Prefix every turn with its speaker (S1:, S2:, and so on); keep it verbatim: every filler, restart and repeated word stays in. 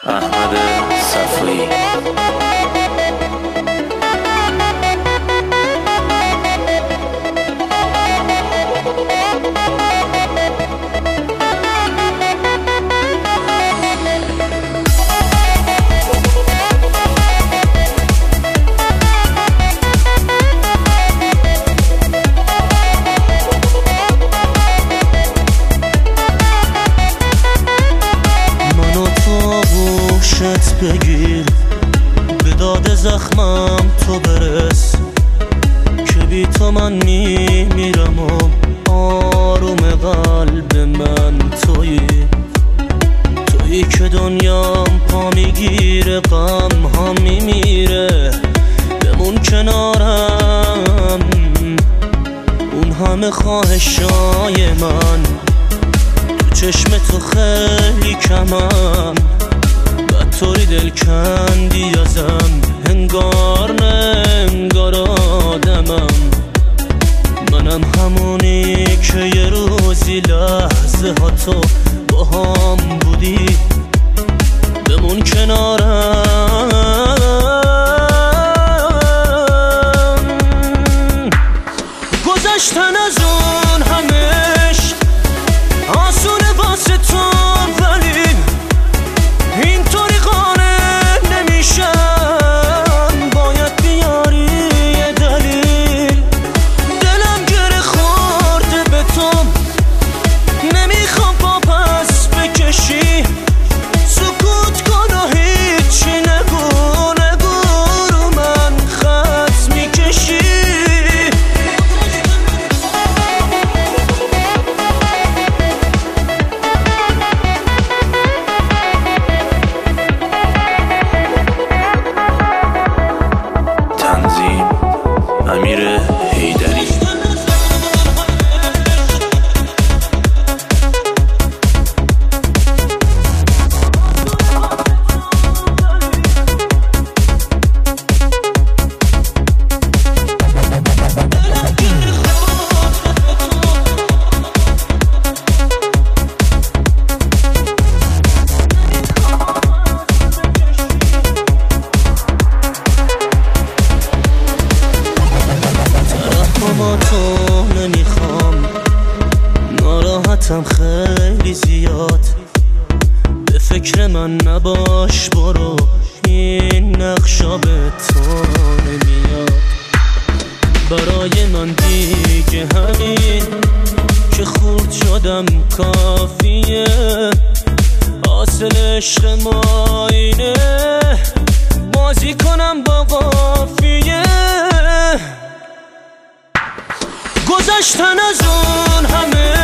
S1: احمد صفایی.
S2: بگیر به داد زخمم تو برس که بی تو من میمیرم و آروم قلب من تویی تویی که دنیام پا میگیره غم ها میمیره بمون کنارم اون همه خواهشای من تو چشم تو خیلی کمم طوری دل کندی ازم انگار نه انگار آدمم منم همونی که یه روزی لحظه ها تو با هم بودی بمون کنارم گذشتن از اون همش آسونه واسه تو ولی اینطوری قانع نمیشم باید بیاری یه دلیل دلم گره خورده به تو نمیخوام با پس بکشی سکوت کن و هیچی نگو نگو رو من خط میکشی
S1: امیر حیدری.
S2: با تو نمیخوام ناراحتم خیلی زیاد به فکر من نباش برو این نقشا به تو نمیاد برای من دیگه همین که خورد شدم کافیه حاصل عشق ما اینه بازی کنم با قافیه گذشتن از اون همه